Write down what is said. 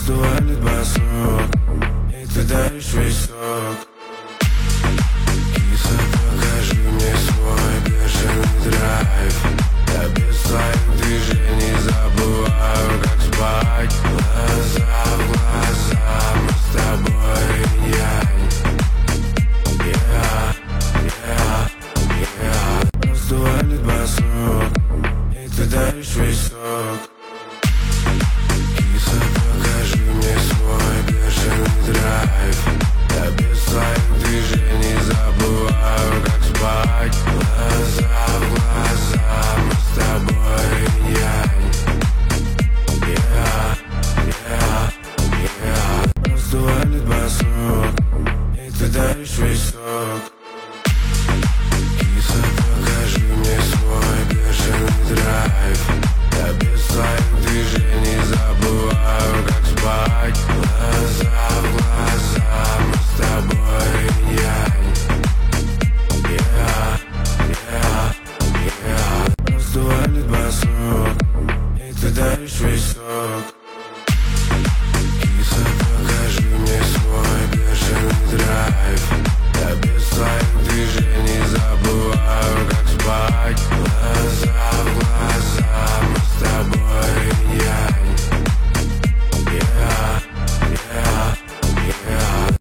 Раздувает басок, и ты даешь весь сок. Киса, покажи мне свой бешеный драйв. Я без твоих движений забываю, как спать. Глаза в глаза, мы с тобой инь-янь. Раздувает басок, и ты даешь весь сок. Киса, покажи мне свой бешеный драйв. Я без твоих движений забываю, как спать. Глаза в глаза, мы с тобой инь-янь. Раздувает басок, и ты даешь весь сок.